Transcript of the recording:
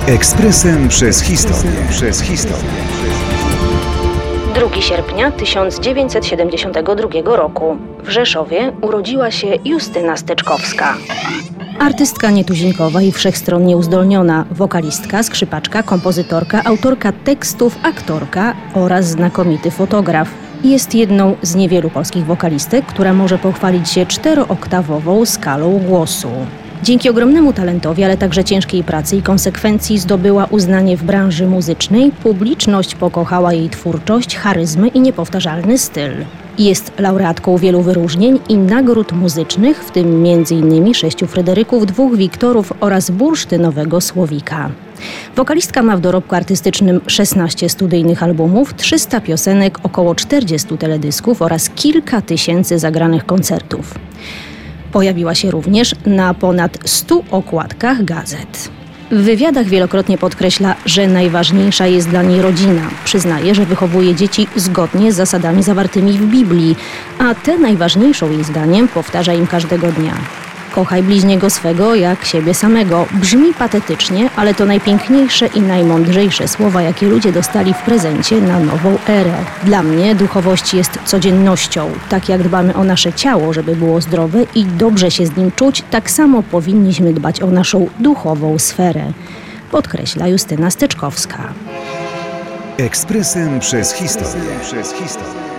Ekspresem przez historię. 2 sierpnia 1972 roku w Rzeszowie urodziła się Justyna Steczkowska. Artystka nietuzinkowa i wszechstronnie uzdolniona, wokalistka, skrzypaczka, kompozytorka, autorka tekstów, aktorka oraz znakomity fotograf. Jest jedną z niewielu polskich wokalistek, która może pochwalić się 4-oktawową skalą głosu. Dzięki ogromnemu talentowi, ale także ciężkiej pracy i konsekwencji zdobyła uznanie w branży muzycznej, publiczność pokochała jej twórczość, charyzmę i niepowtarzalny styl. Jest laureatką wielu wyróżnień i nagród muzycznych, w tym m.in. 6 Fryderyków, 2 Wiktorów oraz bursztynowego Słowika. Wokalistka ma w dorobku artystycznym 16 studyjnych albumów, 300 piosenek, około 40 teledysków oraz kilka tysięcy zagranych koncertów. Pojawiła się również na ponad 100 okładkach gazet. W wywiadach wielokrotnie podkreśla, że najważniejsza jest dla niej rodzina. Przyznaje, że wychowuje dzieci zgodnie z zasadami zawartymi w Biblii, a tę najważniejszą jej zdaniem powtarza im każdego dnia. Kochaj bliźniego swego jak siebie samego. Brzmi patetycznie, ale to najpiękniejsze i najmądrzejsze słowa, jakie ludzie dostali w prezencie na nową erę. Dla mnie duchowość jest codziennością. Tak jak dbamy o nasze ciało, żeby było zdrowe i dobrze się z nim czuć, tak samo powinniśmy dbać o naszą duchową sferę, podkreśla Justyna Steczkowska. Ekspresem przez historię.